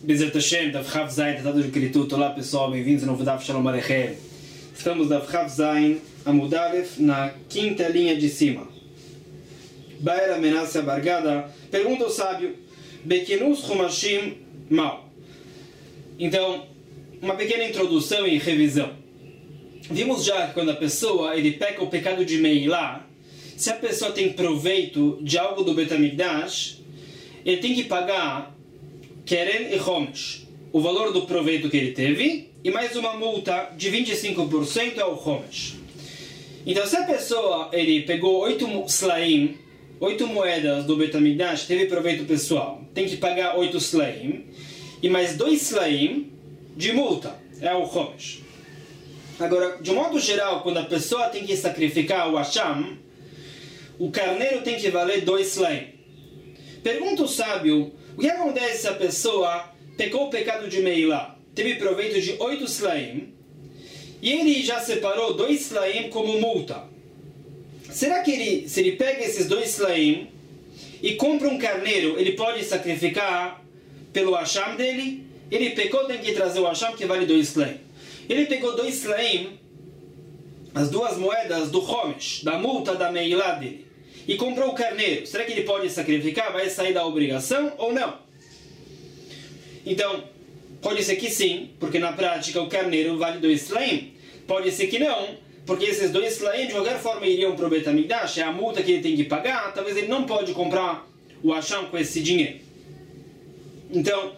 Bezerra Hashem, Daf Chav Zayin, tratado de Kritud. Olá pessoal, bem-vindos ao novo Daf Shalom Aleichem. Estamos Daf Chav Zayin, Amud Aleph, na quinta linha de cima. Baera Menassia Bargada pergunta ao sábio, Bekenus Chumashim Mal. Então, uma pequena introdução e revisão. Vimos já que quando a pessoa ele peca o pecado de Meilá, se a pessoa tem proveito de algo do Bet HaMikdash, ele tem que pagar Keren e Homesh, o valor do proveito que ele teve, e mais uma multa de 25% ao Homesh. Então, se a pessoa ele pegou 8 slaim, 8 moedas do Bet HaMikdash, teve proveito pessoal, tem que pagar 8 slaim, e mais 2 slaim de multa, é o Homesh. Agora, de um modo geral, quando a pessoa tem que sacrificar o Hasham, o carneiro tem que valer 2 slaim. Pergunta o sábio, o que acontece se a pessoa pecou o pecado de Meilá, teve proveito de 8 slaim, e ele já separou 2 slaim como multa? Será que se ele pega esses 2 slaim e compra um carneiro, ele pode sacrificar pelo Hasham dele? Ele pecou, tem que trazer o Hasham que vale 2 slaim. Ele pegou 2 slaim, as 2 moedas do Homesh, da multa da Meilá dele, e comprou o carneiro. Será que ele pode sacrificar? Vai sair da obrigação ou não? Então, pode ser que sim, porque na prática o carneiro vale 2 slaim. Pode ser que não, porque esses 2 slaim de qualquer forma iriam para o Bet HaMikdash, é a multa que ele tem que pagar, talvez ele não pode comprar o Hasham com esse dinheiro. Então,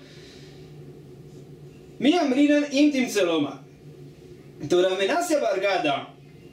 Miamrinan Imtim Zeloma. Então, Rav Menassia Bargada,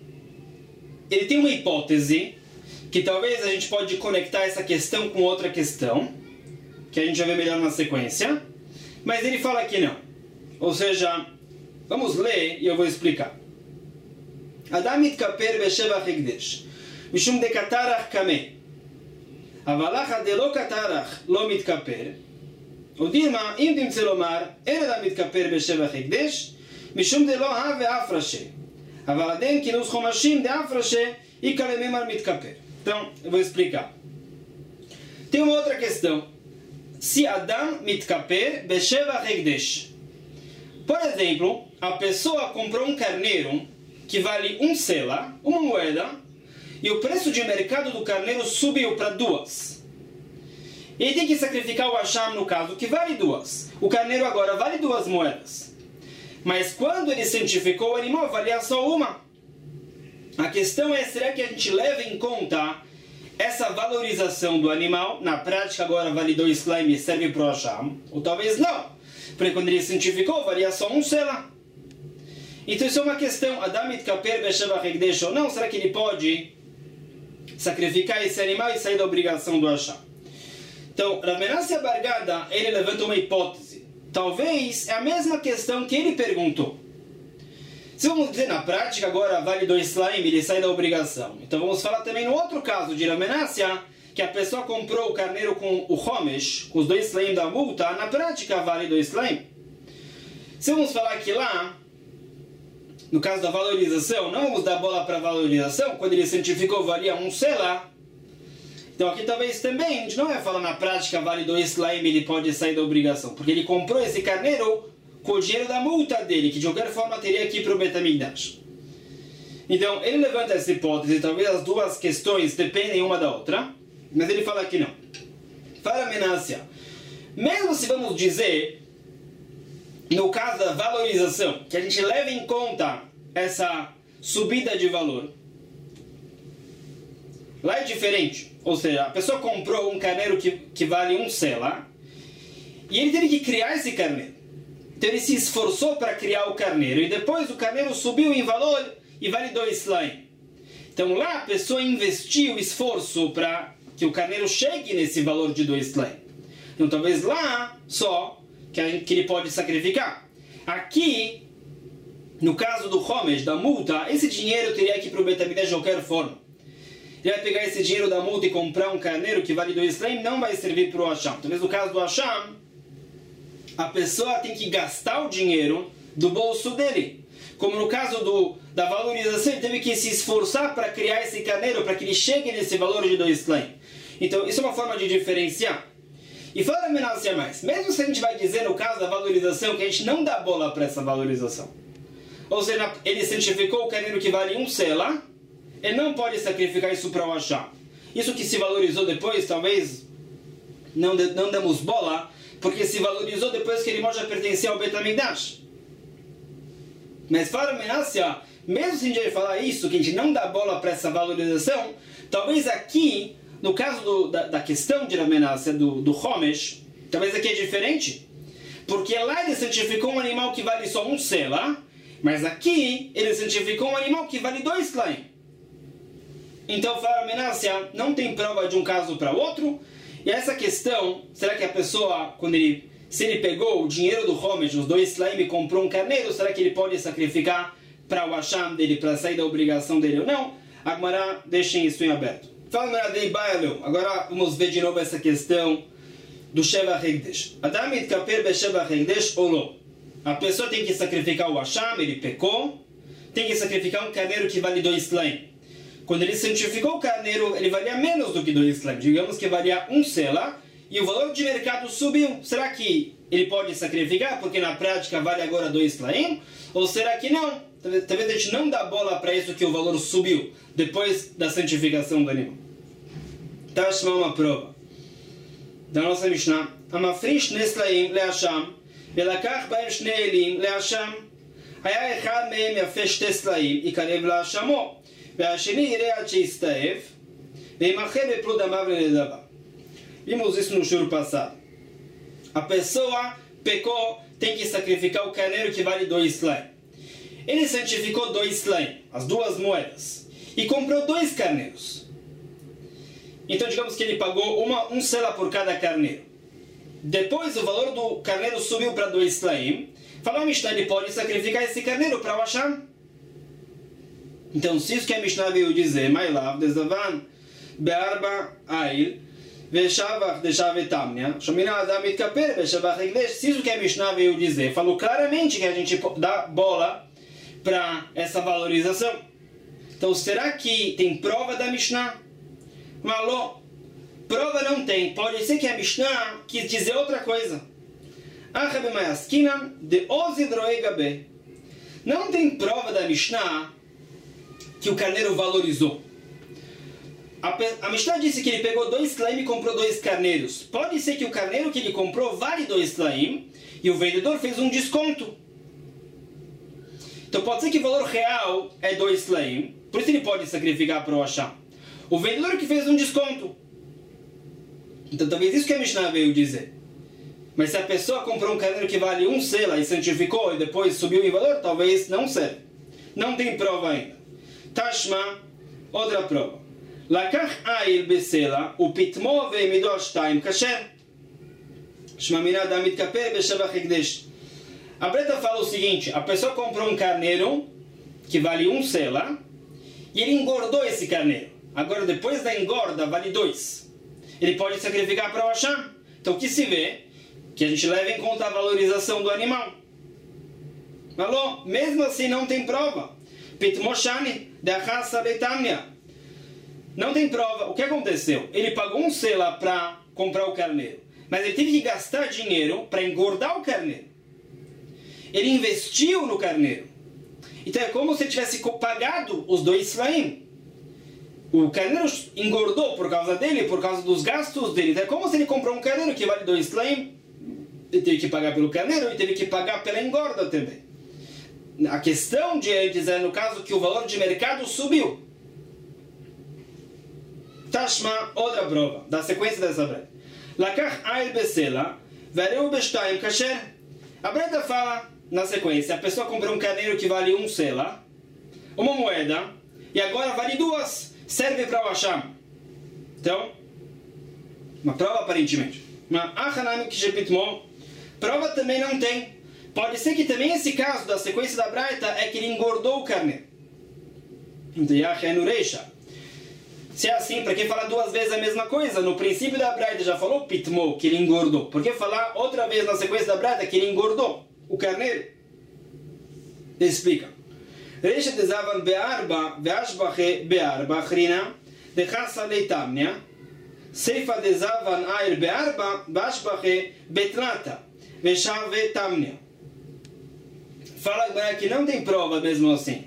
ele tem uma hipótese que talvez a gente pode conectar essa questão com outra questão, que a gente vai ver melhor na sequência, mas ele fala que não. Ou seja, vamos ler e eu vou explicar. Adam mitkaper besheva hekdesh, mishum de katarach kameh, avalach de lo katarach lo mitkaper, udilma im timtze lomar, en adam mitkaper besheva hekdesh, mishum de lo have afrashe, avaladem kinus chomashim de afrashe, e kalememar mitkaper. Então, eu vou explicar. Tem uma outra questão. Se Adam mitkaper besheva hekdesh. Por exemplo, a pessoa comprou um carneiro que vale 1 sela, uma moeda, e o preço de mercado do carneiro subiu para 2. Ele tem que sacrificar o Hasham no caso, que vale 2. O carneiro agora vale 2 moedas. Mas quando ele santificou o animal, valia só uma. A questão é, será que a gente leva em conta essa valorização do animal? Na prática agora vale 2 slaim e serve para o Hasham? Ou talvez não, porque quando ele santificou valia só 1 sela. Então isso é uma questão, Adam mitkaper besheva hekdesh ou não? Será que ele pode sacrificar esse animal e sair da obrigação do Hasham? Então, Rav Menassia Bargada, ele levanta uma hipótese. Talvez é a mesma questão que ele perguntou. Se vamos dizer na prática, agora vale 2 slaim, ele sai da obrigação. Então vamos falar também no outro caso de Rav Menassia, que a pessoa comprou o carneiro com o Homesh, com os 2 slaim da multa, na prática vale 2 slaim. Se vamos falar que lá, no caso da valorização, não vamos dar bola para a valorização, quando ele santificou valia 1 sela. Então aqui talvez também, a gente não vai falar na prática vale 2 slaim, ele pode sair da obrigação, porque ele comprou esse carneiro com o dinheiro da multa dele, que de qualquer forma teria que ir para o Bet HaMikdash. Então, ele levanta essa hipótese, talvez as duas questões dependem uma da outra, mas ele fala que não. Fala Menassia, mesmo se vamos dizer, no caso da valorização, que a gente leva em conta essa subida de valor, lá é diferente. Ou seja, a pessoa comprou um carneiro que vale 1 sela, e ele teve que criar esse carneiro. Então ele se esforçou para criar o carneiro, e depois o carneiro subiu em valor e vale 2 slaim. Então lá a pessoa investiu esforço para que o carneiro chegue nesse valor de 2 slaim. Então talvez lá só que ele pode sacrificar. Aqui, no caso do Homesh, da multa, esse dinheiro teria que ir para o Bet HaMikdash de qualquer forma. Ele vai pegar esse dinheiro da multa e comprar um carneiro que vale 2 slaim, não vai servir para o Hasham. Talvez no caso do Hasham, a pessoa tem que gastar o dinheiro do bolso dele. Como no caso da valorização, ele teve que se esforçar para criar esse carneiro, para que ele chegue nesse valor de 2 slaim. Então, isso é uma forma de diferenciar. E fala Menassia mais, mesmo se a gente vai dizer no caso da valorização que a gente não dá bola para essa valorização. Ou seja, ele santificou o carneiro que vale 1 sela, ele não pode sacrificar isso para o Hashem. Isso que se valorizou depois, talvez não demos bola, porque se valorizou depois que ele já pertencia ao Bet HaMikdash. Mas fala Menassia, mesmo se a gente vai falar isso, que a gente não dá bola para essa valorização, talvez aqui, no caso da questão de Menassia, do Homesh, talvez aqui é diferente. Porque lá ele santificou um animal que vale só 1 sela, mas aqui ele santificou um animal que vale 2 slaim. Então fala Menassia, não tem prova de um caso para outro. E essa questão, será que a pessoa, se ele pegou o dinheiro do Homesh, os 2 slaim, e comprou um carneiro, será que ele pode sacrificar para o Hashem dele, para sair da obrigação dele ou não? A Gemara deixa isso em aberto. Fala Meradei Baileu. Agora vamos ver de novo essa questão do Sheva Hekdesh. Adam itkaper be Sheva Hekdesh ou não? A pessoa tem que sacrificar o Hashem, ele pecou, tem que sacrificar um carneiro que vale 2 slaim. Quando ele santificou o carneiro, ele valia menos do que 2 slaim. Digamos que valia 1 sela, e o valor de mercado subiu. Será que ele pode sacrificar, porque na prática vale agora 2 slaim? Ou será que não? Talvez a gente não dá bola para isso que o valor subiu depois da santificação do animal. Tashma uma prova da nossa Mishnah. Amafrish neslaim le'asham velakach baem shnei elim le'asham היה אחד מהם יפה 2 סלעים יקרב להשמו והשני יראה עד שיסתאב וימחה בפלו דמיו לנדבה. Vimos isso no shur passado. A pessoa pecou, tem que sacrificar o carneiro que vale 2 slaim. Ele santificou 2 slaim, as 2 moedas, e comprou 2 carneiros. Então digamos que ele pagou 1 sela por cada carneiro. Depois o valor do carneiro subiu para 2 slaim. Falou a Mishnah, ele pode sacrificar esse carneiro para o Hashem. Então se isso que a Mishnah veio dizer, Mailav dezavan be'arba ail ve'shavach de'shavetamnia shomina adam itkaper ve'shavach hekdesh. Se isso que a Mishnah veio dizer, falou claramente que a gente dá bola para essa valorização. Então será que tem prova da Mishnah? Malô, prova não tem. Pode ser que a Mishnah quis dizer outra coisa. Não tem prova da Mishnah que o carneiro valorizou. A Mishnah disse que ele pegou 2 slaim e comprou 2 carneiros. Pode ser que o carneiro que ele comprou vale 2 slaim e o vendedor fez um desconto. Então pode ser que o valor real é 2 slaim, por isso ele pode sacrificar para o Hashem. O vendedor que fez um desconto. Então talvez isso que a Mishnah veio dizer. Mas se a pessoa comprou um carneiro que vale 1 sela e santificou e depois subiu em valor, talvez não serve. Não tem prova ainda. Tashma, outra prova. Lakach ail besela upitmo ve'emido ashtaim kasher. Shma mina adam mitkaper be'shavach hekdesh. A Breta fala o seguinte, a pessoa comprou um carneiro que vale 1 sela e ele engordou esse carneiro. Agora depois da engorda vale 2. Ele pode sacrificar para o Hashem. Então o que se vê? Que a gente leva em conta a valorização do animal. Falou? Mesmo assim não tem prova. Pitmoshani de achasa letamnia. Não tem prova. O que aconteceu? Ele pagou 1 sela para comprar o carneiro. Mas ele teve que gastar dinheiro para engordar o carneiro. Ele investiu no carneiro. Então é como se ele tivesse pagado os 2 slaim. O carneiro engordou por causa dele, por causa dos gastos dele. Então é como se ele comprou um carneiro que vale 2 slaim. Ele teve que pagar pelo carneiro e teve que pagar pela engorda também. A questão de antes é no caso que o valor de mercado subiu. Tashma, outra prova, da sequência dessa breta. Lakach ail besela, vereu bestaim kasher. A breta fala, na sequência, a pessoa comprou um carneiro que vale 1 sela, uma moeda, e agora vale 2, serve para o Hashem. Então, uma prova aparentemente. Mas achanami kishepitmo, prova também não tem. Pode ser que também esse caso da sequência da breta é que ele engordou o carneiro. Então, yachenureisha. Se é assim, para que falar 2 vezes a mesma coisa? No princípio da Braita já falou pitmo, que ele engordou. Por que falar outra vez na sequência da Braita que ele engordou o carneiro? Ele explica. Reisha dezavan be'arba ve'ashbache be'arba achrina dechasa leitamnia Seifa de Zavan Air Be'arba Bashbache Betlata Veshave Tamnia. Fala que não tem prova mesmo assim.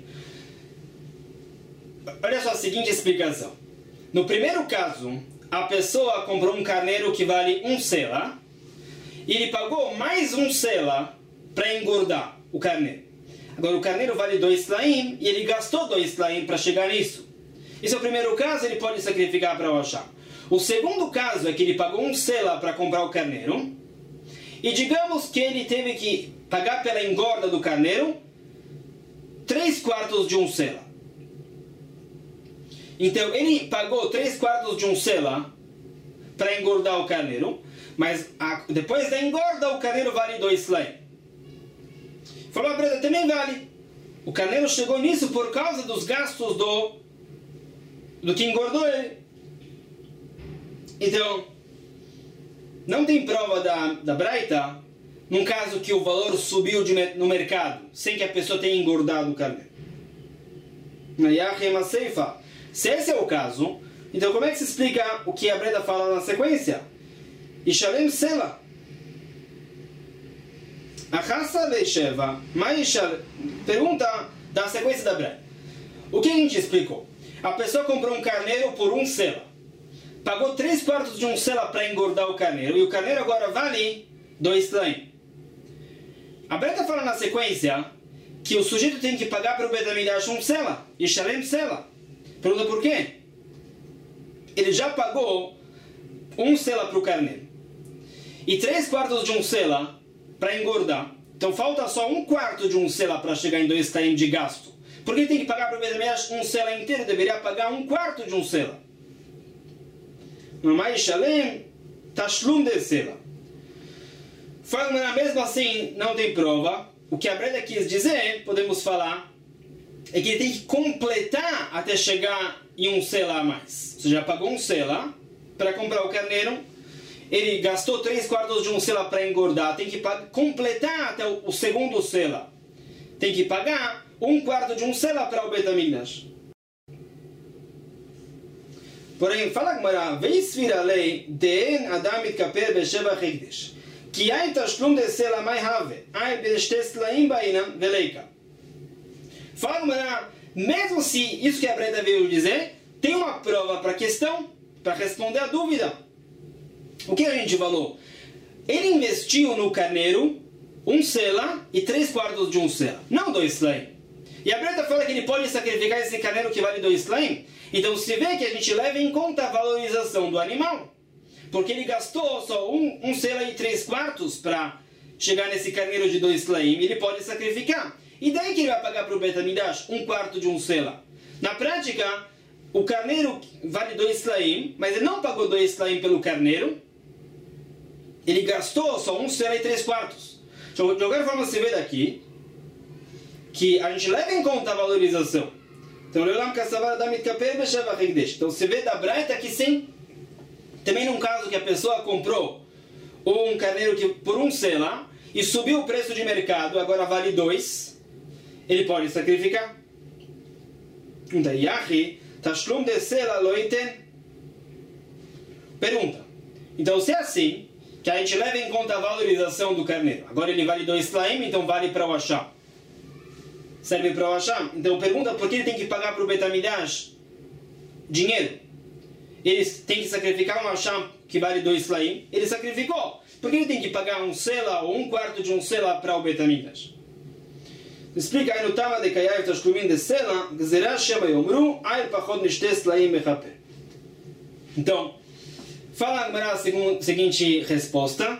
Olha só a seguinte explicação. No primeiro caso, a pessoa comprou um carneiro que vale 1 sela e ele pagou mais 1 sela para engordar o carneiro. Agora o carneiro vale 2 slaim e ele gastou 2 slaim para chegar nisso. Esse é o primeiro caso, ele pode sacrificar para o Hashem. O segundo caso é que ele pagou 1 sela para comprar o carneiro e digamos que ele teve que pagar pela engorda do carneiro 3/4 de 1 sela. Então ele pagou 3/4 de 1 sela para engordar o carneiro, mas depois da engorda o carneiro vale 2 slaim. Falou a preta, também vale. O carneiro chegou nisso por causa dos gastos do que engordou ele. Então, não tem prova da Braita num caso que o valor subiu no mercado, sem que a pessoa tenha engordado o carneiro. Se esse é o caso, então como é que se explica o que a Braita fala na sequência? Ishalem Sela. Achassa Leisheva. Pergunta da sequência da Braita. O que a gente explicou? A pessoa comprou um carneiro por 1 sela. Pagou 3/4 de 1 sela para engordar o carneiro. E o carneiro agora vale 2 slaim. A Braita fala na sequência que o sujeito tem que pagar para o Beit HaMikdash 1 sela. Ishalem Sela. Pergunta por quê? Ele já pagou 1 sela para o carneiro. E 3/4 de 1 sela para engordar. Então falta só 1/4 de 1 sela para chegar em 2 slaim de gasto. Por que ele tem que pagar para o Beit HaMikdash 1 sela inteiro? Deveria pagar 1/4 de 1 sela. Mamãe Shalem Tashlum de sela. Fala, mesmo assim não tem prova. O que a Braita quis dizer, podemos falar, é que ele tem que completar até chegar em 1 sela a mais. Você já pagou 1 sela para comprar o carneiro, ele gastou 3/4 de 1 sela para engordar, tem que completar até o segundo sela. Tem que pagar 1/4 de 1 sela para o Beit HaMikdash. Porém, fala a Gemara, veisvir alei de'en adam mitkaper b'sheva hekdesh. Ki yain tashlum de sela mai have, ai b'shte slaim ba'inam veleika. Fala a Gemara, mesmo se isso que a Braita veio dizer, tem uma prova para a questão, para responder a dúvida. O que a gente falou? Ele investiu no carneiro 1 sela e 3/4 de 1 sela, não 2 slaim. E a Braita fala que ele pode sacrificar esse carneiro que vale 2 slaim. Então se vê que a gente leva em conta a valorização do animal. Porque ele gastou só 1 sela e 3/4 para chegar nesse carneiro de 2 slaim. Ele pode sacrificar. E daí que ele vai pagar para o Beit HaMikdash 1/4 de 1 sela. Na prática, o carneiro vale 2 slaim, mas ele não pagou 2 slaim pelo carneiro. Ele gastou só 1 sela e 3/4. Então, de qualquer forma, você vê daqui que a gente leva em conta a valorização. Então, você vê da Braita que sim, também num caso que a pessoa comprou um carneiro que por 1 sela e subiu o preço de mercado, agora vale 2, ele pode sacrificar. Pergunta. Então, se é assim, que a gente leva em conta a valorização do carneiro, agora ele vale 2 slaim, então vale para o Hashem. Serve para o Hashem. Então pergunta por que ele tem que pagar para o Beit HaMikdash dinheiro. Ele tem que sacrificar um Hashem que vale 2 slaim. Ele sacrificou. Por que ele tem que pagar 1 sela ou 1/4 de 1 sela para o Beit HaMikdash? Explica aí no Tama de Kayav Tashlumin de Sela, Gzerah Sheba Yomru, Ail Pachot Nishte Slaim Mechaper. Então, fala agora a seguinte resposta.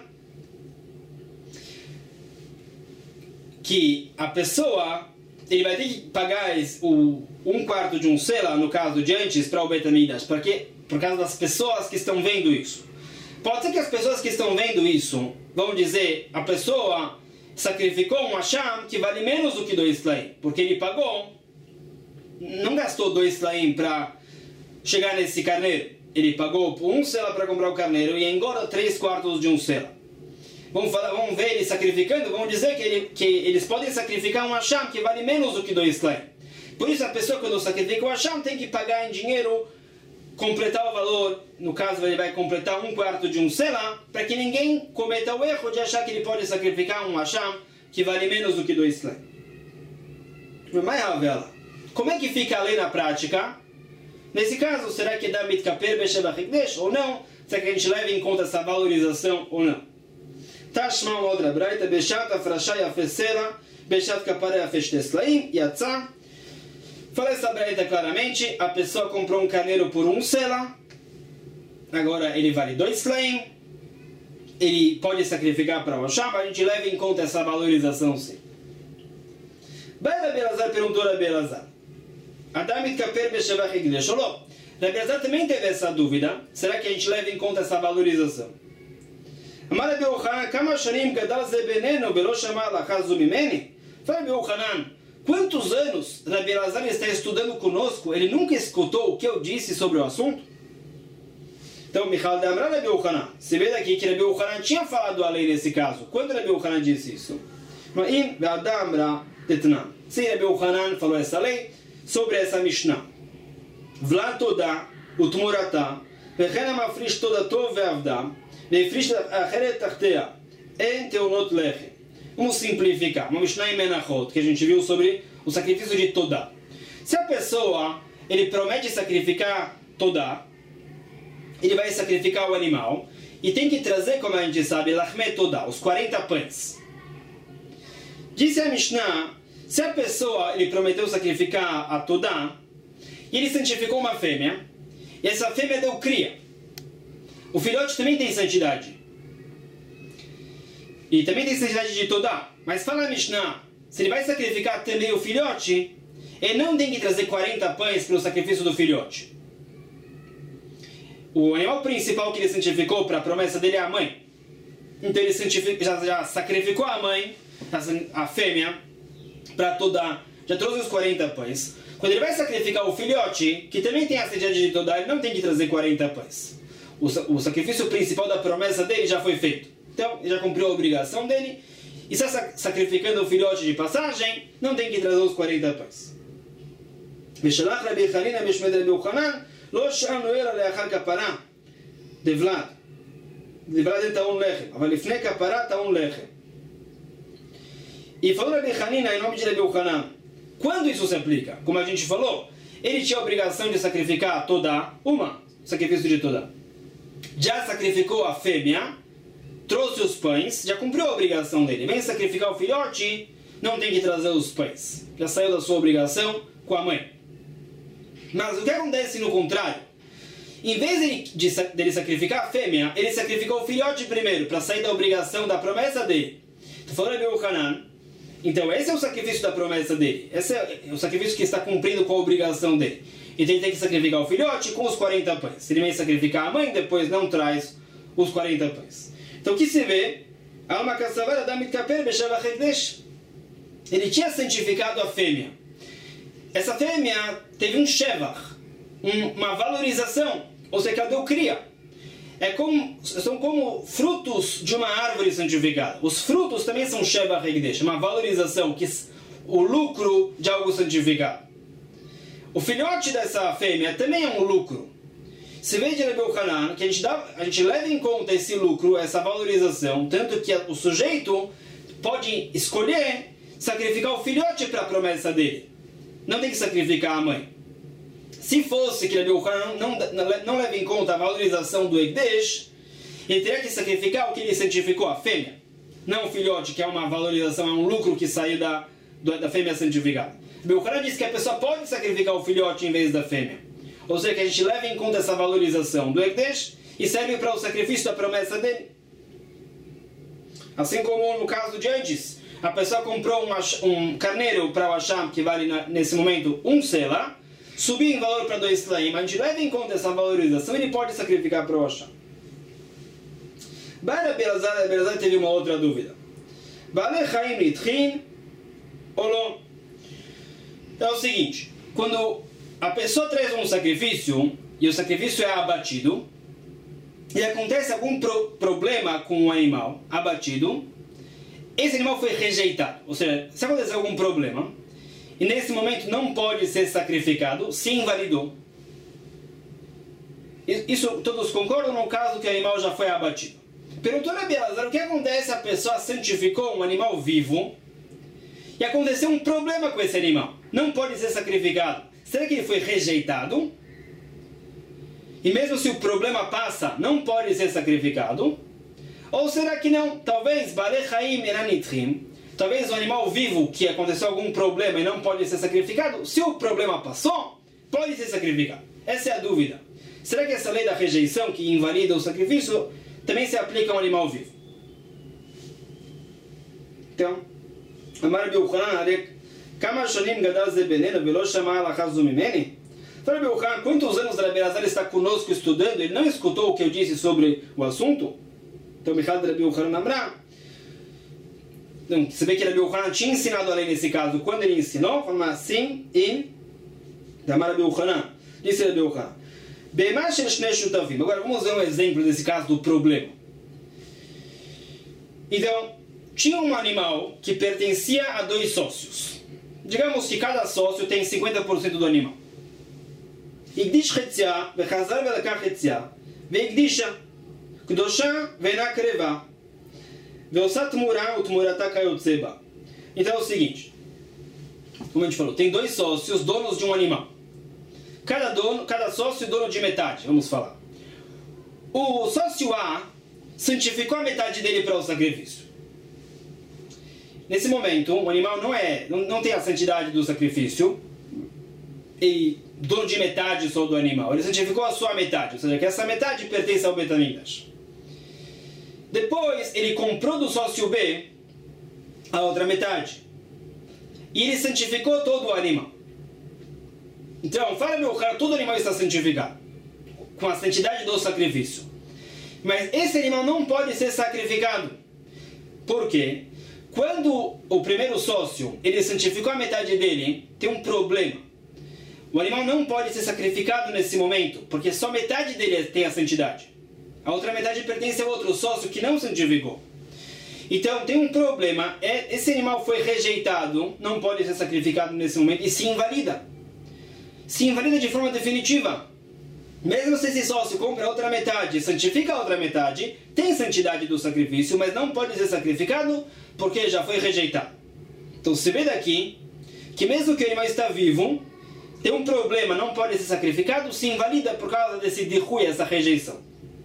Que a pessoa, ele vai ter que pagar o 1/4 de 1 sela, no caso de antes, para o Beit HaMikdash. Por causa das pessoas que estão vendo isso. Pode ser que as pessoas que estão vendo isso, vão dizer, a pessoa sacrificou um Hashem que vale menos do que 2 slaim. Porque ele pagou, não gastou 2 slaim para chegar nesse carneiro. Ele pagou 1 sela para comprar o carneiro e engorda 3/4 de 1 sela. Vamos ver ele sacrificando, vamos dizer que eles podem sacrificar um Hashem que vale menos do que 2 slaim. Por isso a pessoa, quando sacrifica o Hashem, tem que pagar em dinheiro completar o valor, no caso ele vai completar 1/4 de um selá, para que ninguém cometa o erro de achar que ele pode sacrificar um Hasham que vale menos do que 2 slime. Como é que fica a lei na prática? Nesse caso, será que dá mitkaper b'shevach hekdesh ou não? Será que a gente leva em conta essa valorização ou não? Tashma uma outra braita, beshat afrashai afesela, beshat kapare afeshteslaim, yatzah. Fala essa braita claramente, a pessoa comprou um carneiro por 1 sela, agora ele vale 2 slaim, ele pode sacrificar para o Hasham, a gente leva em conta essa valorização sim. Rabi Elazar perguntou a Rabi Elazar, Adam mitkaper b'shevach hekdesh ou não? Rabi Elazar também teve essa dúvida, será que a gente leva em conta essa valorização? Amar Rabi Yochanan, kama shanim gadal ze benenu velo shama halakha zu mimeni? Fala Rabi Yochanan, quantos anos Rabi Elazar está estudando conosco, ele nunca escutou o que eu disse sobre o assunto? Então, Michal de Amra Rabi Yochanan, você vê daqui que Rabi Yochanan tinha falado a lei nesse caso. Quando Rabi Yochanan disse isso? Ma'im ve'ada Amra tetnam. Sim, Rabi Yochanan falou essa lei sobre essa Mishnah. Vlad toda utmurata vechen amafrish todato ve'avda ve'frish acheret tachtea en teonot lechem. Vamos simplificar. Uma Mishnah em Menachot, que a gente viu sobre o sacrifício de Todá. Se a pessoa, ele promete sacrificar Todá, ele vai sacrificar o animal, e tem que trazer, como a gente sabe, Lachmet Todá, os 40 pães. Disse a Mishnah, se a pessoa, ele prometeu sacrificar a Todá, e ele santificou uma fêmea, e essa fêmea deu cria. O filhote também tem santidade. E também tem santidade de Todá. Mas fala a Mishnah, se ele vai sacrificar também o filhote, ele não tem que trazer 40 pães para o sacrifício do filhote. O animal principal que ele santificou para a promessa dele é a mãe. Então ele já sacrificou a mãe, a fêmea, para Todá, já trouxe os 40 pães. Quando ele vai sacrificar o filhote, que também tem a santidade de Todá, ele não tem que trazer 40 pães. O sacrifício principal da promessa dele já foi feito. Então, ele já cumpriu a obrigação dele. E está sacrificando o filhote de passagem, não tem que trazer os 40 pães. Meshalach Rabi Chanina Mishmed Rabi Yochanan Lo sha'anu ela le'achar kapara de Vlad. De Vlad ta'un lechem. Aval lifnei kapara ta'un lechem. E falou Rabi Chanina em nome de Rabi Yochanan. Quando isso se aplica? Como a gente falou, ele tinha a obrigação de sacrificar Todá, sacrifício de Todá. Já sacrificou a fêmea, trouxe os pães, já cumpriu a obrigação dele. Vem sacrificar o filhote, não tem que trazer os pães. Já saiu da sua obrigação com a mãe. Mas o que acontece no contrário? Em vez dele sacrificar a fêmea, ele sacrificou o filhote primeiro, para sair da obrigação da promessa dele. Então falou Rabi Yochanan, então esse é o sacrifício da promessa dele. Esse é o sacrifício que está cumprindo com a obrigação dele. Então ele tem que sacrificar o filhote com os 40 pães. Se ele vem sacrificar a mãe, depois não traz os 40 pães. Então o que se vê? Alma kassavara da mitkaper b'shevach hekdesh. Ele tinha santificado a fêmea. Essa fêmea teve um shevach, uma valorização, ou seja, que ela deu cria. São como frutos de uma árvore santificada. Os frutos também são shevach hekdesh, uma valorização, o lucro de algo santificado. O filhote dessa fêmea também é um lucro. Se vê de Rabi Yochanan que a gente leva em conta esse lucro, essa valorização, tanto que o sujeito pode escolher sacrificar o filhote para a promessa dele. Não tem que sacrificar a mãe. Se fosse que Rabi Yochanan não leva em conta a valorização do Ekdesh, ele teria que sacrificar o que ele santificou, a fêmea. Não o filhote, que é uma valorização, é um lucro que saiu da fêmea santificada. Rabi Yochanan diz que a pessoa pode sacrificar o filhote em vez da fêmea. Ou seja, que a gente leva em conta essa valorização do Ekdesh e serve para o sacrifício da promessa dele. Assim como no caso de antes, a pessoa comprou um carneiro para o Hasham que vale nesse momento 1 sela, subiu em valor para 2 slaim, a gente leva em conta essa valorização e ele pode sacrificar para o Hasham. Rabi Elazar teve uma outra dúvida. Bale chaim nitchin ou não? É o seguinte, quando a pessoa traz um sacrifício e o sacrifício é abatido e acontece algum problema com o animal abatido, esse animal foi rejeitado. Ou seja, se acontecer algum problema e nesse momento não pode ser sacrificado, se invalidou. Isso todos concordam no caso que o animal já foi abatido. Perguntou Rabi Elazar, o que acontece se a pessoa santificou um animal vivo e aconteceu um problema com esse animal? Não pode ser sacrificado. Será que ele foi rejeitado? E mesmo se o problema passa, não pode ser sacrificado? Ou será que não? Talvez Balei Chaim Eranitrim, talvez o animal vivo que aconteceu algum problema e não pode ser sacrificado, se o problema passou, pode ser sacrificado. Essa é a dúvida. Será que essa lei da rejeição que invalida o sacrifício também se aplica a um animal vivo? Então, Amar Rabi Yochanan, Kama Shonim Gadal Ze Benenu Velo Shama Halakha Zu Mimeni? Fala, Rabi Yochanan, quantos anos Rabi Elazar está conosco estudando? Ele não escutou o que eu disse sobre o assunto? Então, Michal de Rabi Yochanan Amra. Então, você vê que Rabi Yochanan tinha ensinado a lei nesse caso. Quando ele ensinou, falou assim, Amar Rabi Yochanan. Disse Rabi Yochanan. Agora vamos ver um exemplo desse caso do problema. Então, tinha um animal que pertencia a 2 sócios. Digamos que cada sócio tem 50% do animal. Igdish Chetzia, Bechazar Velakar Chetzia, Veigdisha, Kdosha Vena Kreva, Veosat Mura, Utmurata Kayotseba. Então é o seguinte, como a gente falou, tem 2 sócios, donos de um animal. Cada sócio dono de metade, vamos falar. O sócio A santificou a metade dele para o sacrifício. Nesse momento, o animal não tem a santidade do sacrifício e dono de metade só do animal. Ele santificou a sua metade, ou seja, que essa metade pertence ao Betamidash. Depois, ele comprou do sócio B a outra metade. E ele santificou todo o animal. Então, fala meu cara, todo animal está santificado, com a santidade do sacrifício. Mas esse animal não pode ser sacrificado. Por quê? Quando o primeiro sócio, ele santificou a metade dele, tem um problema. O animal não pode ser sacrificado nesse momento, porque só metade dele tem a santidade. A outra metade pertence ao outro sócio que não santificou. Então, tem um problema. Esse animal foi rejeitado, não pode ser sacrificado nesse momento, e se invalida. Se invalida de forma definitiva. Mesmo se esse sócio compra a outra metade, santifica a outra metade, tem santidade do sacrifício, mas não pode ser sacrificado porque já foi rejeitado. Então se vê daqui que mesmo que o animal está vivo, tem um problema, não pode ser sacrificado, se invalida por causa desse dirui, essa rejeição.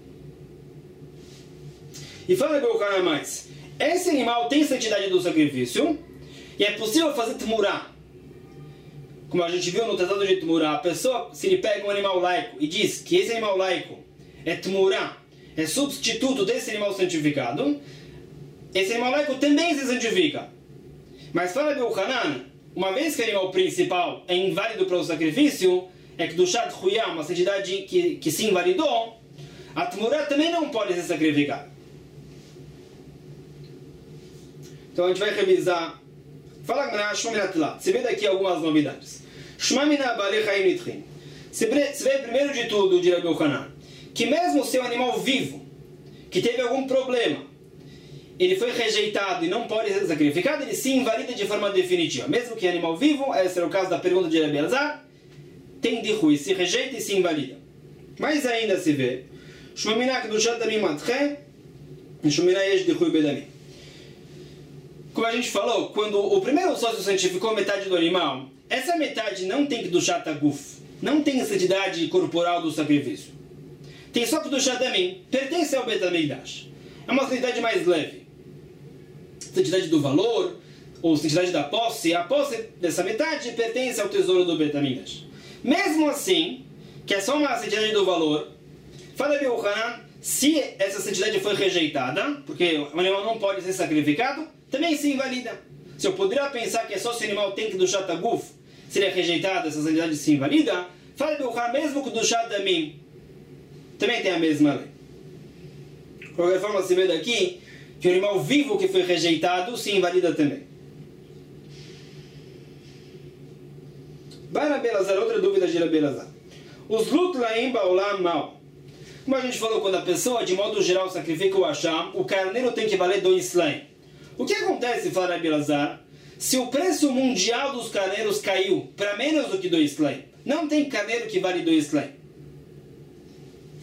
E fala o cara mais, esse animal tem santidade do sacrifício e é possível fazer tmurá. Como a gente viu no Tratado de Tmurá, a pessoa, se ele pega um animal laico e diz que esse animal laico é Tmurá, é substituto desse animal santificado, esse animal laico também se santifica. Mas fala de Yochanan, uma vez que o animal principal é inválido para o sacrifício, é que do Shat Huyah, uma santidade que se invalidou, a Tmurá também não pode ser sacrificada. Então a gente vai revisar. Fala Gmara, Shmaminat lá. Você vê daqui algumas novidades. Shmamina Balei Chaim Nitrim. Você vê primeiro de tudo, de Rabi Yochanan, que mesmo se é um animal vivo, que teve algum problema, ele foi rejeitado e não pode ser sacrificado, ele se invalida de forma definitiva. Mesmo que é animal vivo, esse era o caso da pergunta de Rabi Elazar, tem dirui, se rejeita e se invalida. Mas ainda se vê. Shmamina Kedushat Damim Matche, Shmamina Yesh dirui Bedamim. Como a gente falou, quando o primeiro sócio santificou metade do animal, essa metade não tem Kedushat Aguf, não tem santidade corporal do sacrifício. Tem só Kedushat Damim, pertence ao Betamidash. É uma santidade mais leve. Santidade do valor, ou santidade da posse. A posse dessa metade pertence ao tesouro do Betamidash. Mesmo assim, que é só uma santidade do valor, fala Rabi Yochanan, se essa santidade foi rejeitada, porque o animal não pode ser sacrificado, também se invalida. Se eu poderia pensar que é só se o animal tem que do Shataguf, se ele é rejeitado, essa santidade se invalida, fala Rabi Yochanan, mesmo que do Shatadamim, também tem a mesma lei. De qualquer forma, se vê daqui que o animal vivo que foi rejeitado se invalida também. Vai Rabi Elazar, outra dúvida de Rabi Elazar. Os Lutlaim Baolam Mal. Como a gente falou, quando a pessoa, de modo geral, sacrifica o Hasham, o carneiro tem que valer 2 slaim. O que acontece, fala Rabi Elazar, se o preço mundial dos carneiros caiu para menos do que 2 slaim? Não tem carneiro que vale 2 slaim.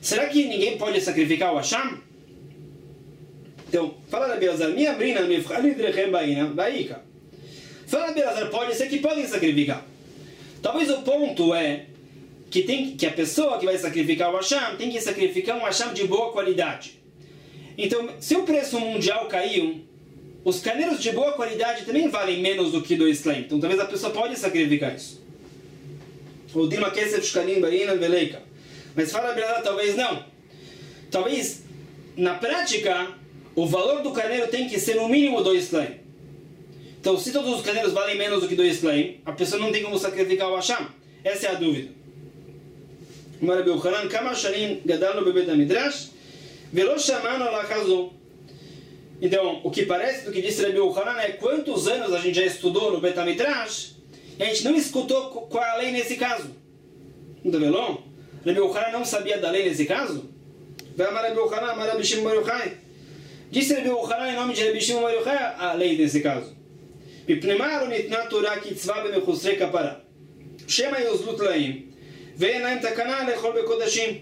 será que ninguém pode sacrificar o Hashem? Então, fala Rabi Elazar, minha brina, me fala idrechem baina, baika. Fala Rabi Elazar, pode ser que podem sacrificar. Talvez o ponto é que a pessoa que vai sacrificar o Hashem tem que sacrificar um Hashem de boa qualidade. Então, se o preço mundial caiu, os carneiros de boa qualidade também valem menos do que 2 slime. Então, talvez a pessoa pode sacrificar isso. O Dima Kesef Shkalim Baina Veleika. Mas fala Rabi Elazar, talvez não. Talvez, na prática, o valor do carneiro tem que ser no mínimo 2 slime. Então, se todos os carneiros valem menos do que 2 slime, a pessoa não tem como sacrificar o Hashem. Essa é a dúvida. Rabi Yochanan, Kama Shanim Gadalno Bebet HaMidrash, Velo Shamano Lachazon. Então, o que parece do que disse Rabi Yochanan é quantos anos a gente já estudou no Bet HaMidrash e a gente não escutou qual é a lei nesse caso. Não tá vendo? Rabi Yochanan não sabia da lei nesse caso? Vai amar Rabi Yochanan, amar Rabi Shimon Bar Yochai. Disse Rabi Yochanan em nome de Rabi Shimon Bar Yochai a lei nesse caso. Pipnemaru nitna Torah kitzvah b'mechusrei kapara. Shema yuzlut laim. Ve'en laim takana lechol bekodashim.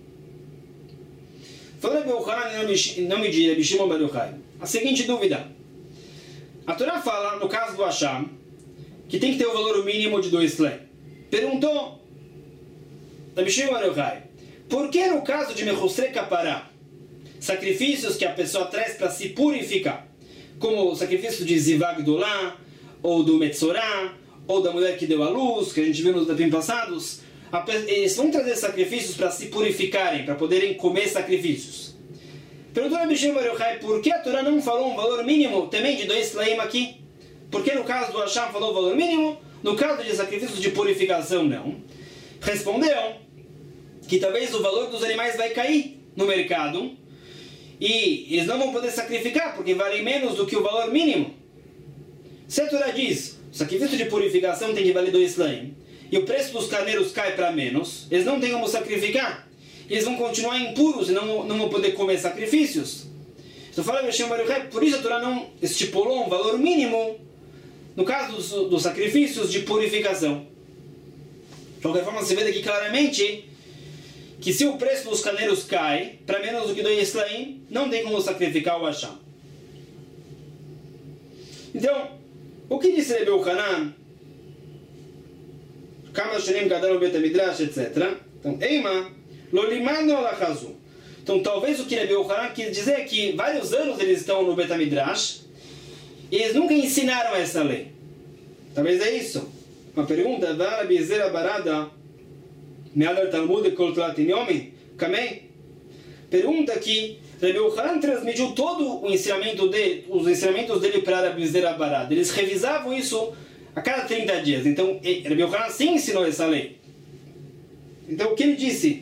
Falou Rabi Yochanan em nome de Rabi Shimon Bar Yochai a seguinte dúvida. A Torá fala, no caso do Hashem, que tem que ter o valor mínimo de 2 slime. Perguntou Rabi Shimon Bar Yochai, por que no caso de mechusrei kapara, sacrifícios que a pessoa traz para se purificar, como o sacrifício de Zivag Dolá, ou do Metzorá, ou da mulher que deu à luz, que a gente viu nos dapim passados, eles vão trazer sacrifícios para se purificarem, para poderem comer sacrifícios. Perguntou a Rabi Shimon Bar Yochai, por que a Torá não falou um valor mínimo também de 2 slaim aqui? Por que no caso do Hashem falou o valor mínimo? No caso de sacrifícios de purificação, não. Respondeu que talvez o valor dos animais vai cair no mercado, e eles não vão poder sacrificar, porque valem menos do que o valor mínimo. Se a Torá diz, o sacrifício de purificação tem que valer 2 slime, e o preço dos carneiros cai para menos, eles não têm como sacrificar. Eles vão continuar impuros e não vão poder comer sacrifícios. Então fala por isso a Torá não estipulou um valor mínimo no caso dos sacrifícios de purificação. De qualquer forma, você vê aqui claramente que se o preço dos carneiros cai para menos do que 2 slime, não tem como sacrificar o Hashem. Então, o que disse Rabi Yochanan? Kama Shanim Gadalno Bet HaMidrash, etc. Então, Eima, Lo Limano Alachazu. Então, talvez o que Rabi Yochanan quis dizer é que vários anos eles estão no Bet HaMidrash e eles nunca ensinaram essa lei. Talvez é isso. Uma pergunta, Rabi Zera Barada, Me'adar Talmud Kol Tlat Yomi, Kamei. Pergunta que Rabi Yochanan transmitiu todo o ensinamento dele, os ensinamentos dele para Rabi Zera Barada. Eles revisavam isso a cada 30 dias. Então, Rabi Yochanan sim ensinou essa lei. Então, o que ele disse?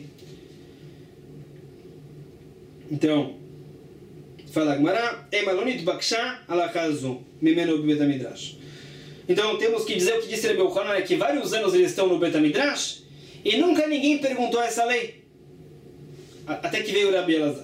Então, fala Gemara, Emalonit Baksha Alachazu, Mimeno Bet HaMidrash. Então, temos que dizer o que disse Rabi Yochanan é que vários anos eles estão no Bet HaMidrash e nunca ninguém perguntou essa lei. Até que veio o Rabi Elazar.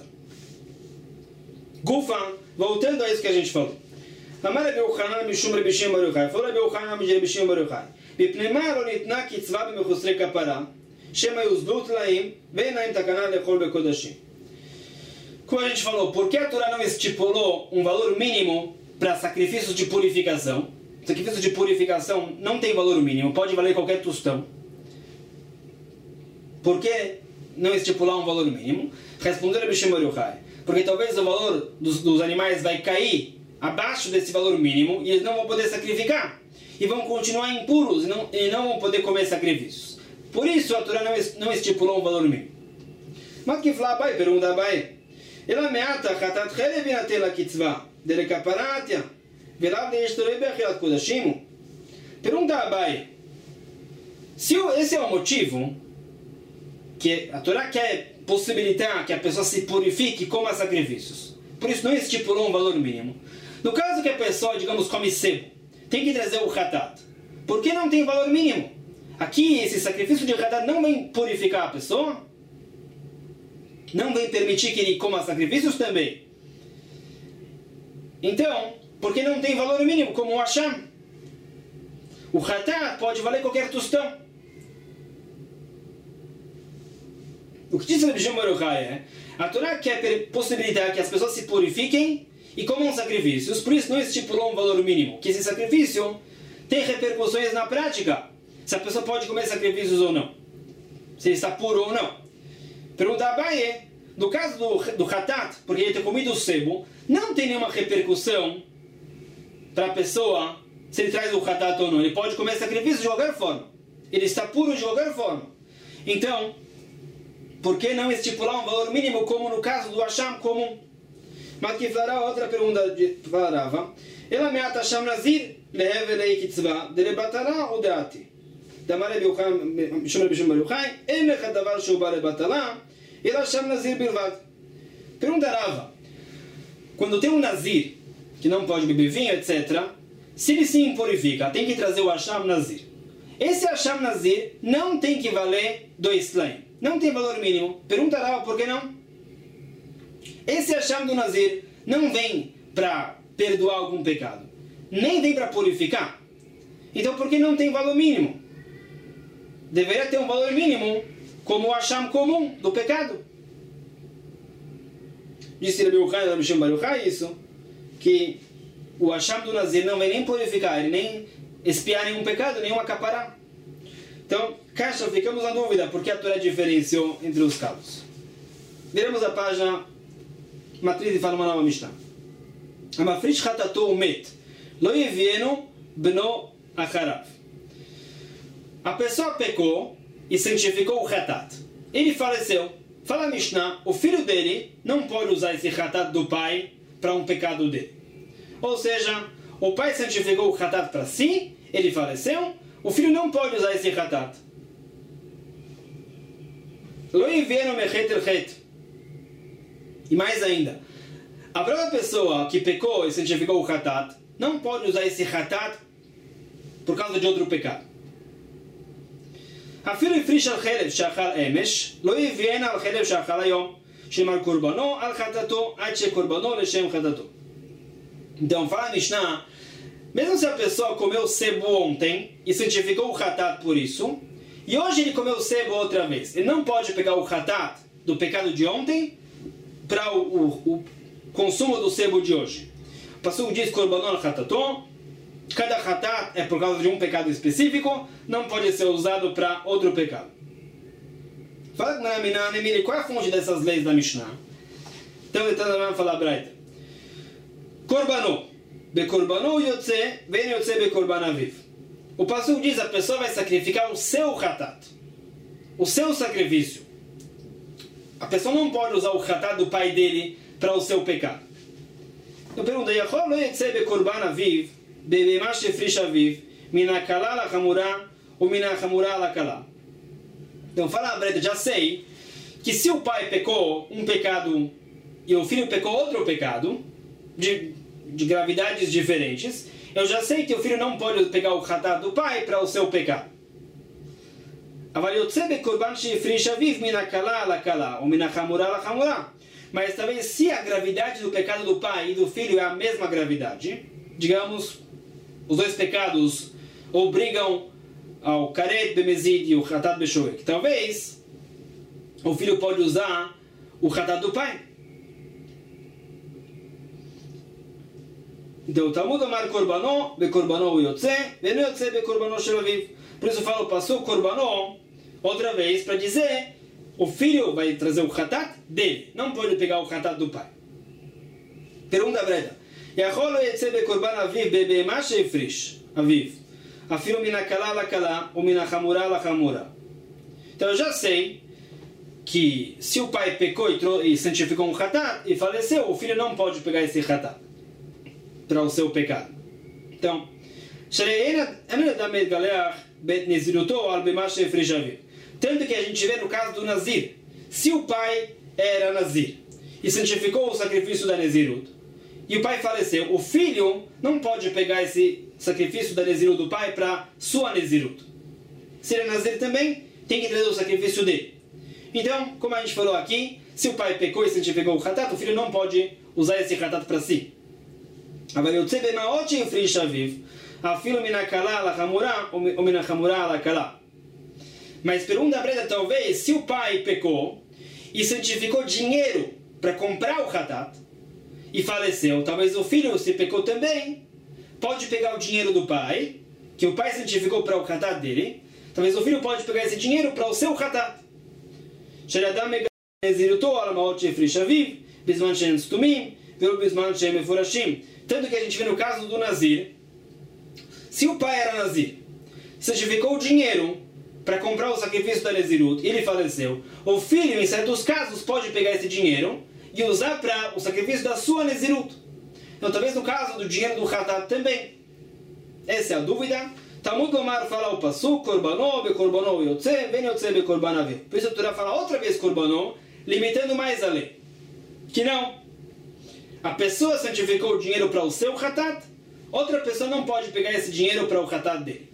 Gufa, voltando a isso que a gente falou. Amar Rabi Yochanan Mishum Rabi Shimon Bar Yochai. Falou Rabi Yochanan de Rabi Shimon Bar Yochai. Bipnema lo nitna kitzvah b'mechusrei kapara. Shema yuzlut laim, ve'en laim takana lechol bekodashim. Como a gente falou, por que a Torá não estipulou um valor mínimo para sacrifícios de purificação? Sacrifício de purificação não tem valor mínimo, pode valer qualquer tostão. Por que não estipular um valor mínimo? Respondeu Rabi Shimon Bar Yochai. Porque talvez o valor dos animais vai cair abaixo desse valor mínimo e eles não vão poder sacrificar. E vão continuar impuros e não vão poder comer sacrifícios. Por isso a Torá não estipulou um valor mínimo. Mas que fala Abai? Pergunta Abai. Ela meata chatat chelev yinaten lakitzvah delekaparatia velav leishtorei beachilat kodashim. Pergunta Abai. Se esse é o motivo que a Torá quer possibilitar que a pessoa se purifique e coma sacrifícios, por isso não estipulou um valor mínimo. No caso que a pessoa, digamos, come sebo, tem que trazer o chatat. Por que não tem valor mínimo? Aqui, esse sacrifício de chatat não vem purificar a pessoa, não vem permitir que ele coma sacrifícios também. Então, por que não tem valor mínimo, como o Hashem? O chatat pode valer qualquer tostão. O que diz o Rabbi Shimon Bar Yochai é a Torá quer possibilitar que as pessoas se purifiquem e comam sacrifícios, por isso não estipulou um valor mínimo, que esse sacrifício tem repercussões na prática, se a pessoa pode comer sacrifícios ou não, se ele está puro ou não. Pergunta Abaye, no caso do Hatat, porque ele tem comido o sebo, não tem nenhuma repercussão para a pessoa se ele traz o Hatat ou não, ele pode comer sacrifício de qualquer forma, ele está puro de qualquer forma. Então, por que não estipular um valor mínimo, como no caso do Hasham comum? Mas que fará outra pergunta de Rava. Ela me ata Hasham Nazir, lehevelei kitzvah, delebatala ou deati. Damare Bishum Bar Yochai, en lecha davar shuba lebatala, ela Hasham Nazir bilvad. Pergunta Rava. Quando tem um Nazir, que não pode beber vinho, etc., se ele se impurifica, tem que trazer o Hasham Nazir. Esse Hasham Nazir não tem que valer 2 tlaim. Não tem valor mínimo. Pergunta Rava, por que não? Esse Hasham do Nazir não vem para perdoar algum pecado, nem vem para purificar. Então por que não tem valor mínimo? Deveria ter um valor mínimo como o Hasham comum do pecado. Disse Rabbi Yochai, Rabbi Shimon Bar Yochai isso, que o Hasham do Nazir não vem nem purificar, ele nem expiar nenhum pecado, nenhum acaparar. Então, Kasha, ficamos na dúvida porque a Torá diferenciou entre os casos. Viramos a página matriz e fala uma nova Mishnah. Amafrish chatato umet, lo yevienu beno acharav. A pessoa pecou e santificou o chatat. Ele faleceu. Fala a Mishnah, o filho dele não pode usar esse chatat do pai para um pecado dele. Ou seja, o pai santificou o chatat para si, ele faleceu, o filho não pode usar esse chatat. Lo yevienu mechet el chet. E mais ainda, a própria pessoa que pecou e santificou o hatat não pode usar esse hatat por causa de outro pecado. אפילו הפריש על חלב שאכל אמש, לא יביאן על חלב שאכל היום, שמר קורבנו על חטאתו עד שקורבנו לשם חטאתו. Então, fala a Mishnah, mesmo se a pessoa comeu sebo ontem e santificou o hatat por isso, e hoje ele comeu sebo outra vez, ele não pode pegar o hatat do pecado de ontem para o consumo do sebo de hoje. O passuco diz korbanon al-chatato, cada hatat é por causa de um pecado específico, não pode ser usado para outro pecado. Fala com a Minah, Nemiri, qual é a fonte dessas leis da Mishnah? Então ele está falando a Braita. Korbanon, bekorbanon yotze, ven yotze bekorban aviv. O passuco diz a pessoa vai sacrificar o seu hatat, o seu sacrifício. A pessoa não pode usar o hatat do pai dele para o seu pecado. Eu pergunto, Yachol lo yotze bekorban aviv, bebema shefrish aviv, mina kala la chamura, ou mina chamura la kala. Então fala a Breta, já sei que se o pai pecou um pecado e o filho pecou outro pecado, de gravidades diferentes, eu já sei que o filho não pode pegar o hatat do pai para o seu pecado. Mas talvez se a gravidade do pecado do pai e do filho é a mesma gravidade, digamos, os dois pecados obrigam ao karet bemezid e o hatat beshoek, talvez o filho pode usar o hatat do pai. Então, o Talmud amar korbanon, bekorbanon yotze, veno yotze bekorbanon shel aviv. Por isso fala o passuco korbanon outra vez para dizer o filho vai trazer o hatat dele, não pode pegar o hatat do pai. Pergunta Breda. Yachol lo yotze bekorban aviv bebema shefrish aviv. Afilo mina kala la kala ou mina chamura la chamura. Então eu já sei que se o pai pecou e santificou um hatat e faleceu, o filho não pode pegar esse hatat para o seu pecado. Então, tanto que a gente vê no caso do Nazir, se o pai era Nazir e santificou o sacrifício da Nezirut e o pai faleceu, o filho não pode pegar esse sacrifício da Nezirut do pai para sua Nezirut. Se ele é Nazir também, tem que trazer o sacrifício dele. Então, como a gente falou aqui, se o pai pecou e santificou o hatat, o filho não pode usar esse hatat para si. אבל יוצא במעות שהפריש אביו, אפילו מן הקלה על החמורה או מן החמורה על הקלה. Mas pergunta a Breda, talvez, se o pai pecou e santificou dinheiro para comprar o hatat e faleceu, talvez o filho se pecou também, pode pegar o dinheiro do pai, que o pai santificou para o hatat dele, talvez o filho pode pegar esse dinheiro para o seu hatat. Tanto que a gente vê no caso do Nazir, se o pai era Nazir, santificou o dinheiro para comprar o sacrifício da Nezirut, e ele faleceu, o filho, em certos casos, pode pegar esse dinheiro e usar para o sacrifício da sua Nezirut. Então, talvez no caso do dinheiro do Hatat também. Essa é a dúvida. Talmud Lomar fala o Pasuk, Korbanó, Bekorbanó, Yotze, Ben Yotze, Bekorbanavê. Por isso a Torá fala outra vez Korbanó, limitando mais a lei. Que não. A pessoa santificou o dinheiro para o seu Hatat, outra pessoa não pode pegar esse dinheiro para o Hatat dele.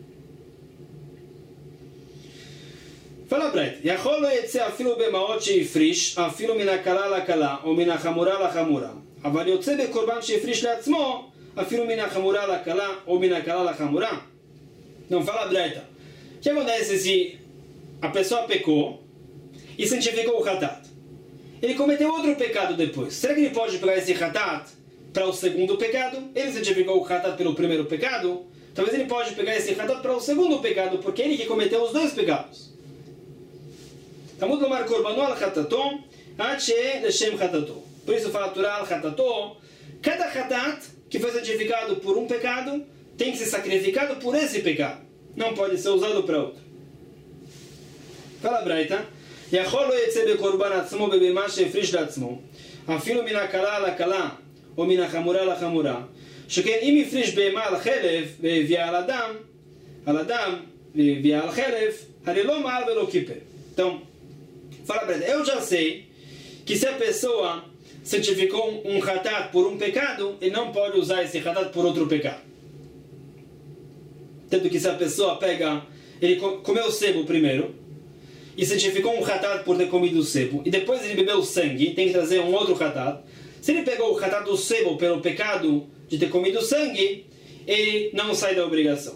Fala Breit, Yachol lo yetze afilu bemaot sheifrish, afilu min hakala lakala, ou min hachamura lachamura. Aval yotze bekorban sheifrish leatzmo, afilu min hachamura lakala, ou min hakala lachamura. Não, fala Breita. O que acontece se a pessoa pecou e santificou o hatat? Ele cometeu outro pecado depois. Será que ele pode pegar esse hatat para o segundo pecado? Ele santificou o hatat pelo primeiro pecado? Talvez ele pode pegar esse hatat para o segundo pecado, porque ele que cometeu os dois pecados. Talmud Lomar Korbanó al Hatatom, ad she'eh leshem Hatatom. Por isso fala Torá al Hatatom. Cada hatat que foi santificado por um pecado tem que ser sacrificado por esse pecado. Não pode ser usado para outro. Fala Braita. Yachol lo yetze bekorban atzmo bebema sheifrish leatzmo. Afilu min hakala lakala, ou min hachamura lachamura. Sheken im yifrish behema al chelev, ve'evia al adam, ve'evia al chelev, hari lo ma'al velo kiper. Então, fala para ele, eu já sei que se a pessoa santificou um hatat por um pecado, ele não pode usar esse hatat por outro pecado. Tanto que se a pessoa pega, ele comeu o sebo primeiro, e santificou um hatat por ter comido o sebo, e depois ele bebeu o sangue, tem que trazer um outro hatat. Se ele pegou o hatat do sebo pelo pecado de ter comido o sangue, ele não sai da obrigação.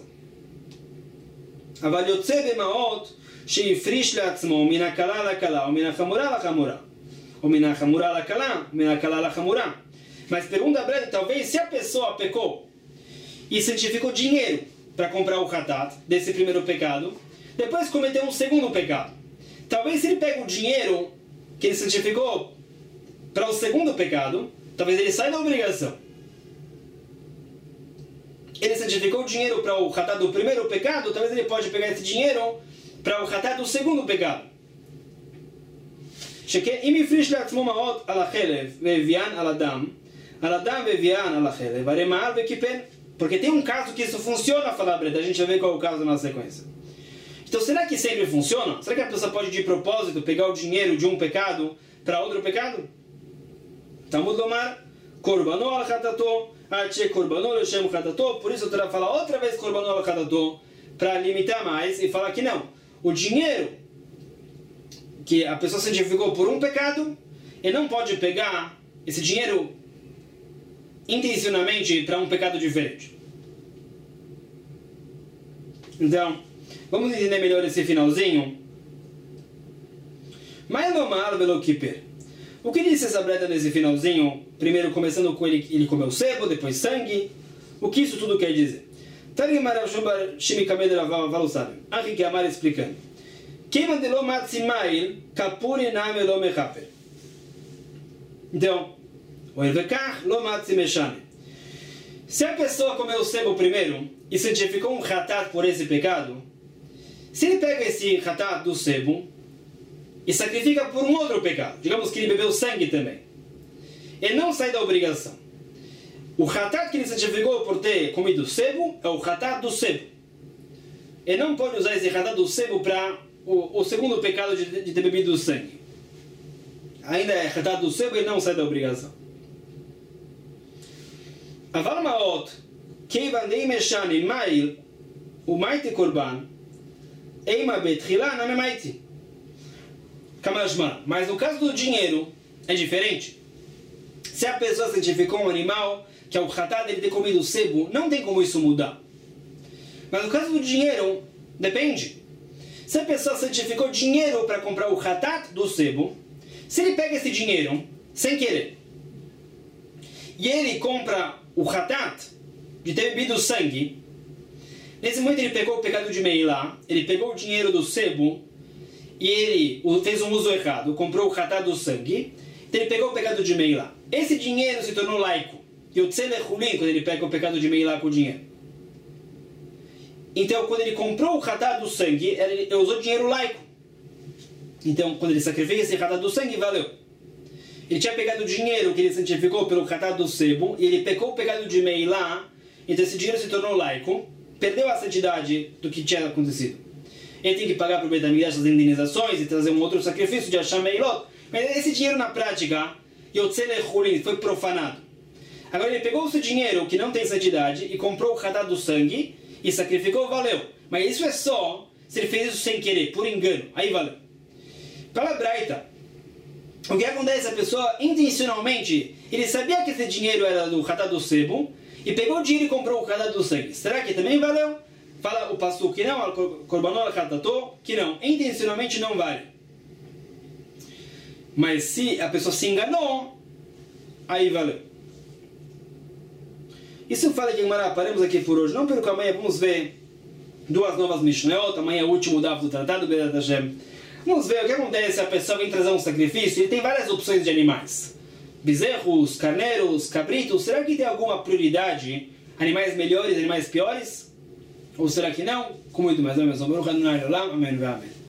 Aval yotze bemaot sheifrish leatzmo min hakala lakala, ou min hachamura lachamura, ou min hachamura lakala, ou min hakala lachamura. Mas pergunta a Breda, talvez se a pessoa pecou e santificou dinheiro para comprar o hatat desse primeiro pecado, depois cometeu um segundo pecado. Talvez se ele pega o dinheiro que ele santificou para o segundo pecado, talvez ele saia da obrigação. Ele santificou o dinheiro para o hatat do primeiro pecado, talvez ele pode pegar esse dinheiro para o hatat do segundo pecado. Im yifrish leatzmo ma'ot al hachelev ve'evian al adam ve'evian al hachelev, hare ma'al ve'kiper. Porque tem um caso que isso funciona, falar Breda, a gente vai ver qual é o caso na sequência. Então, será que sempre funciona? Será que a pessoa pode, de propósito, pegar o dinheiro de um pecado para outro pecado? Talmud Lomar, Korbanó al Hatato, Ache Korbanó leshem Hatato. Por isso, o Torá fala outra vez Korbanó al Hatato, para limitar mais e falar que não. O dinheiro que a pessoa santificou por um pecado, ele não pode pegar esse dinheiro intencionalmente para um pecado diferente. Então, vamos entender melhor esse finalzinho. O que disse essa breta nesse finalzinho? Primeiro começando com ele comeu sebo, depois sangue. O que isso tudo quer dizer? Henri Amar explicando. Então, se a pessoa comeu o sebo primeiro e santificou um hatat por esse pecado, se ele pega esse hatat do sebo e sacrifica por um outro pecado, digamos que ele bebeu sangue também, ele não sai da obrigação. O hatat que ele santificou por ter comido o sebo é o hatat do sebo. Ele não pode usar esse hatat do sebo para o segundo pecado de ter bebido o sangue. Ainda é hatat do sebo e ele não sai da obrigação. Aval ma'ot, keivan deim eshani ma'il, u'maiti korban, eima betchila na memaiti. Kamashma. Mas no caso do dinheiro, é diferente. Se a pessoa santificou um animal, que é o hatat dele ter comido o sebo, não tem como isso mudar. Mas no caso do dinheiro, depende. Se a pessoa santificou dinheiro para comprar o hatat do sebo, Se ele pega esse dinheiro, sem querer, e ele compra o hatat, de ter bebido sangue, nesse momento ele pegou o pecado de Meilá, ele pegou o dinheiro do sebo, e ele fez um uso errado, comprou o hatat do sangue, então ele pegou o pecado de Meilá. Esse dinheiro se tornou laico. E o Tzelechulin, quando ele pega o pecado de Meilá com o dinheiro. Então, quando ele comprou o hatat do sangue, ele usou dinheiro laico. Então, quando ele sacrifica esse hatat do sangue, valeu. Ele tinha pegado o dinheiro que ele santificou pelo hatat do sebo, e ele pegou o pecado de Meilá, então esse dinheiro se tornou laico, perdeu a santidade do que tinha acontecido. Ele tem que pagar para o Beit HaMikdash as indenizações e trazer um outro sacrifício de Hashem Meilot. Mas esse dinheiro na prática, Yotzei Lechulin, foi profanado. Agora ele pegou o seu dinheiro que não tem santidade e comprou o hatat do sangue e sacrificou, valeu. Mas isso é só se ele fez isso sem querer, por engano. Aí valeu. Pela Braita, o que acontece? A pessoa intencionalmente, ele sabia que esse dinheiro era do hatat do sebo e pegou o dinheiro e comprou o hatat do sangue. Será que também valeu? Fala o pastor que não, korbanot hatato, que não. Intencionalmente não vale. Mas se a pessoa se enganou, aí valeu. Isso fala que paramos aqui por hoje. Não perca amanhã, vamos ver duas novas Mishnayot. Amanhã é o último daf do tratado, B'ezrat Hashem. Vamos ver o que acontece se a pessoa vem trazer um sacrifício. Ele tem várias opções de animais. Bezerros, carneiros, cabritos. Será que tem alguma prioridade? Animais melhores, animais piores? Ou será que não? Com muito mais. Amém.